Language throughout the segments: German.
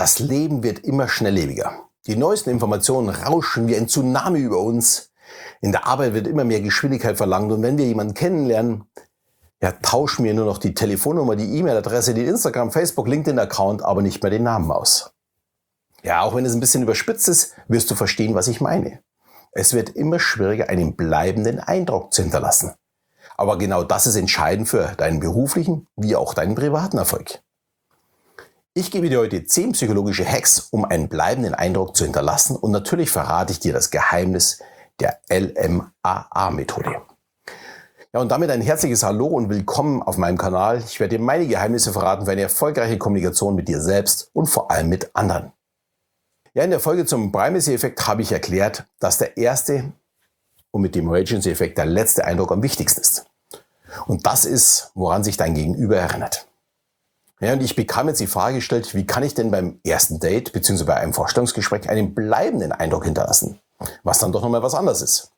Das Leben wird immer schnelllebiger. Die neuesten Informationen rauschen wie ein Tsunami über uns. In der Arbeit wird immer mehr Geschwindigkeit verlangt und wenn wir jemanden kennenlernen, tauschen wir nur noch die Telefonnummer, die E-Mail-Adresse, den Instagram, Facebook, LinkedIn-Account, aber nicht mehr den Namen aus. Ja, auch wenn es ein bisschen überspitzt ist, wirst du verstehen, was ich meine. Es wird immer schwieriger, einen bleibenden Eindruck zu hinterlassen. Aber genau das ist entscheidend für deinen beruflichen wie auch deinen privaten Erfolg. Ich gebe dir heute 10 psychologische Hacks, um einen bleibenden Eindruck zu hinterlassen und natürlich verrate ich dir das Geheimnis der LMAA-Methode. Ja, und damit ein herzliches Hallo und willkommen auf meinem Kanal. Ich werde dir meine Geheimnisse verraten für eine erfolgreiche Kommunikation mit dir selbst und vor allem mit anderen. Ja, in der Folge zum Primacy-Effekt habe ich erklärt, dass der erste und mit dem Regency-Effekt der letzte Eindruck am wichtigsten ist. Und das ist, woran sich dein Gegenüber erinnert. Ja, und ich bekam jetzt die Frage gestellt, wie kann ich denn beim ersten Date bzw. bei einem Vorstellungsgespräch einen bleibenden Eindruck hinterlassen, was dann doch nochmal was anderes ist.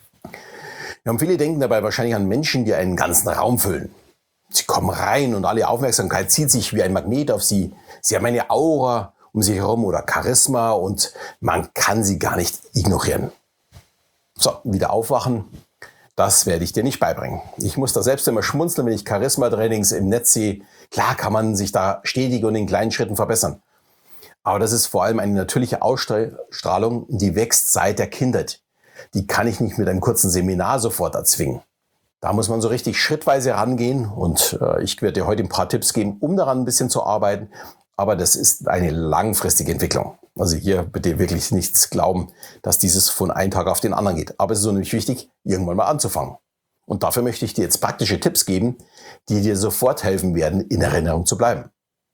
Ja, und viele denken dabei wahrscheinlich an Menschen, die einen ganzen Raum füllen. Sie kommen rein und alle Aufmerksamkeit zieht sich wie ein Magnet auf sie. Sie haben eine Aura um sich herum oder Charisma und man kann sie gar nicht ignorieren. So, wieder aufwachen, das werde ich dir nicht beibringen. Ich muss da selbst immer schmunzeln, wenn ich Charisma-Trainings im Netz sehe. Klar kann man sich da stetig und in kleinen Schritten verbessern. Aber das ist vor allem eine natürliche Ausstrahlung, die wächst seit der Kindheit. Die kann ich nicht mit einem kurzen Seminar sofort erzwingen. Da muss man so richtig schrittweise rangehen und ich werde dir heute ein paar Tipps geben, um daran ein bisschen zu arbeiten. Aber das ist eine langfristige Entwicklung. Also hier bitte wirklich nichts glauben, dass dieses von einem Tag auf den anderen geht. Aber es ist unheimlich wichtig, irgendwann mal anzufangen. Und dafür möchte ich dir jetzt praktische Tipps geben, die dir sofort helfen werden, in Erinnerung zu bleiben.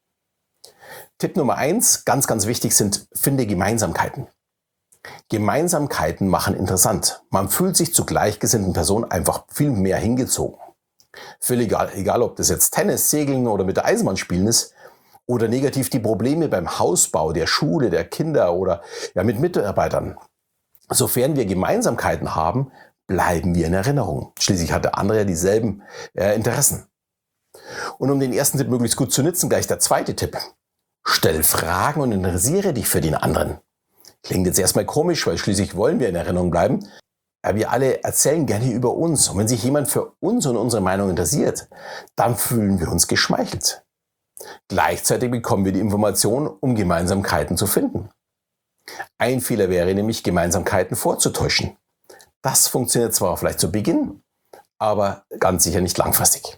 Tipp Nummer 1, ganz, ganz wichtig sind, finde Gemeinsamkeiten. Gemeinsamkeiten machen interessant. Man fühlt sich zu gleichgesinnten Personen einfach viel mehr hingezogen. Völlig egal, ob das jetzt Tennis, Segeln oder mit der Eisenbahn spielen ist, oder negativ die Probleme beim Hausbau, der Schule, der Kinder oder mit Mitarbeitern. Sofern wir Gemeinsamkeiten haben, bleiben wir in Erinnerung. Schließlich hat der andere ja dieselben Interessen. Und um den ersten Tipp möglichst gut zu nutzen, gleich der zweite Tipp. Stell Fragen und interessiere dich für den anderen. Klingt jetzt erstmal komisch, weil schließlich wollen wir in Erinnerung bleiben. Aber wir alle erzählen gerne über uns. Und wenn sich jemand für uns und unsere Meinung interessiert, dann fühlen wir uns geschmeichelt. Gleichzeitig bekommen wir die Information, um Gemeinsamkeiten zu finden. Ein Fehler wäre nämlich, Gemeinsamkeiten vorzutäuschen. Das funktioniert zwar vielleicht zu Beginn, aber ganz sicher nicht langfristig.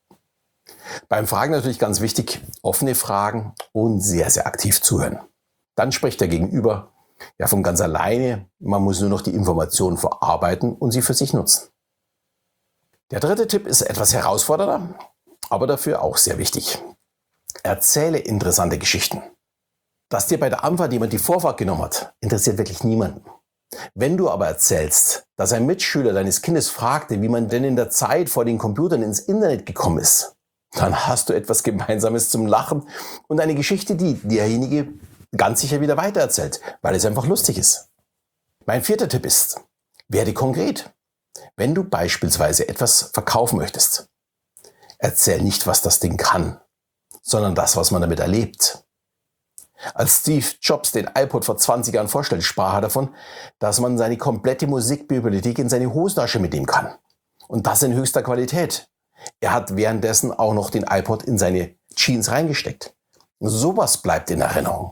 Beim Fragen natürlich ganz wichtig, offene Fragen und sehr, sehr aktiv zuhören. Dann spricht der Gegenüber von ganz alleine. Man muss nur noch die Informationen verarbeiten und sie für sich nutzen. Der dritte Tipp ist etwas herausfordernder, aber dafür auch sehr wichtig. Erzähle interessante Geschichten. Dass dir bei der Anfahrt jemand die Vorfahrt genommen hat, interessiert wirklich niemanden. Wenn du aber erzählst, dass ein Mitschüler deines Kindes fragte, wie man denn in der Zeit vor den Computern ins Internet gekommen ist, dann hast du etwas Gemeinsames zum Lachen und eine Geschichte, die derjenige ganz sicher wieder weitererzählt, weil es einfach lustig ist. Mein vierter Tipp ist, werde konkret. Wenn du beispielsweise etwas verkaufen möchtest, erzähl nicht, was das Ding kann, sondern das, was man damit erlebt. Als Steve Jobs den iPod vor 20 Jahren vorstellte, sprach er davon, dass man seine komplette Musikbibliothek in seine Hosentasche mitnehmen kann. Und das in höchster Qualität. Er hat währenddessen auch noch den iPod in seine Jeans reingesteckt. Sowas bleibt in Erinnerung.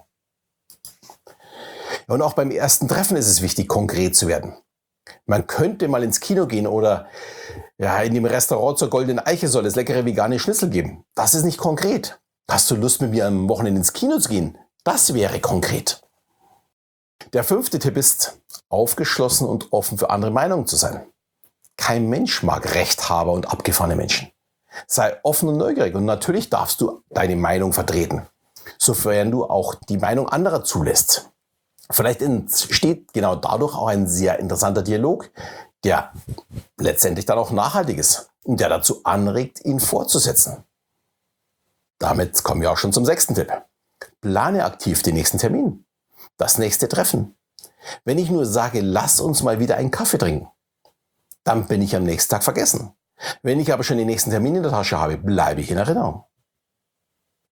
Und auch beim ersten Treffen ist es wichtig, konkret zu werden. Man könnte mal ins Kino gehen oder in dem Restaurant zur Goldenen Eiche soll es leckere vegane Schnitzel geben. Das ist nicht konkret. Hast du Lust, mit mir am Wochenende ins Kino zu gehen? Das wäre konkret. Der fünfte Tipp ist, aufgeschlossen und offen für andere Meinungen zu sein. Kein Mensch mag Rechthaber und abgefahrene Menschen. Sei offen und neugierig und natürlich darfst du deine Meinung vertreten, sofern du auch die Meinung anderer zulässt. Vielleicht entsteht genau dadurch auch ein sehr interessanter Dialog, der letztendlich dann auch nachhaltig ist und der dazu anregt, ihn fortzusetzen. Damit kommen wir auch schon zum sechsten Tipp. Plane aktiv den nächsten Termin, das nächste Treffen. Wenn ich nur sage, lass uns mal wieder einen Kaffee trinken, dann bin ich am nächsten Tag vergessen. Wenn ich aber schon den nächsten Termin in der Tasche habe, bleibe ich in Erinnerung.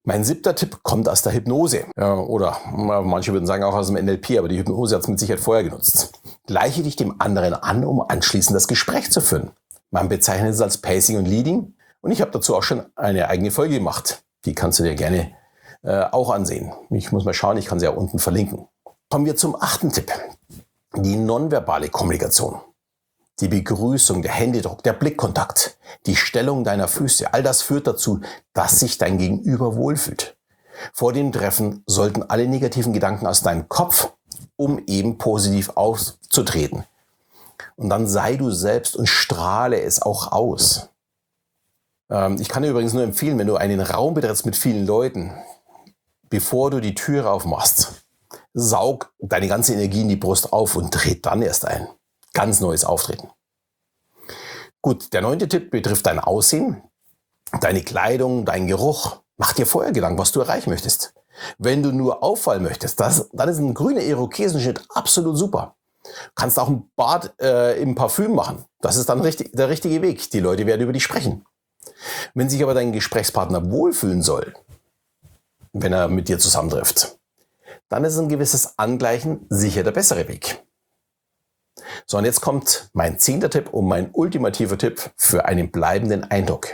Mein 7. Tipp kommt aus der Hypnose. Ja, oder manche würden sagen auch aus dem NLP, aber die Hypnose hat es mit Sicherheit vorher genutzt. Gleiche dich dem anderen an, um anschließend das Gespräch zu führen. Man bezeichnet es als Pacing und Leading und ich habe dazu auch schon eine eigene Folge gemacht. Die kannst du dir gerne auch ansehen. Ich muss mal schauen, ich kann sie ja unten verlinken. Kommen wir zum 8. Tipp. Die nonverbale Kommunikation. Die Begrüßung, der Händedruck, der Blickkontakt, die Stellung deiner Füße, all das führt dazu, dass sich dein Gegenüber wohlfühlt. Vor dem Treffen sollten alle negativen Gedanken aus deinem Kopf, um eben positiv aufzutreten. Und dann sei du selbst und strahle es auch aus. Ich kann dir übrigens nur empfehlen, wenn du einen Raum betrittst mit vielen Leuten, bevor du die Tür aufmachst, saug deine ganze Energie in die Brust auf und tritt dann erst ein. Ganz neues Auftreten. Gut, der 9. Tipp betrifft dein Aussehen, deine Kleidung, deinen Geruch. Mach dir vorher Gedanken, was du erreichen möchtest. Wenn du nur auffallen möchtest, dann ist ein grüner Irokesenschnitt absolut super. Kannst auch ein Bad im Parfüm machen. Das ist dann der richtige Weg. Die Leute werden über dich sprechen. Wenn sich aber dein Gesprächspartner wohlfühlen soll, wenn er mit dir zusammentrifft, dann ist ein gewisses Angleichen sicher der bessere Weg. So, und jetzt kommt mein 10. Tipp und mein ultimativer Tipp für einen bleibenden Eindruck.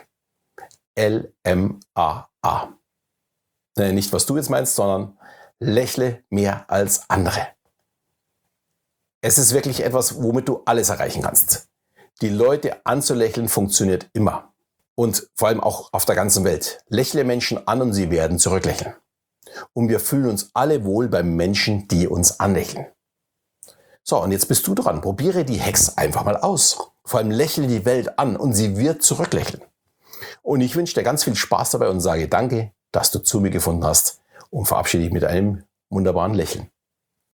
LMAA. Nicht, was du jetzt meinst, sondern lächle mehr als andere. Es ist wirklich etwas, womit du alles erreichen kannst. Die Leute anzulächeln funktioniert immer. Und vor allem auch auf der ganzen Welt. Lächle Menschen an und sie werden zurücklächeln. Und wir fühlen uns alle wohl bei Menschen, die uns anlächeln. So, und jetzt bist du dran. Probiere die Hacks einfach mal aus. Vor allem lächle die Welt an und sie wird zurücklächeln. Und ich wünsche dir ganz viel Spaß dabei und sage danke, dass du zu mir gefunden hast und verabschiede dich mit einem wunderbaren Lächeln.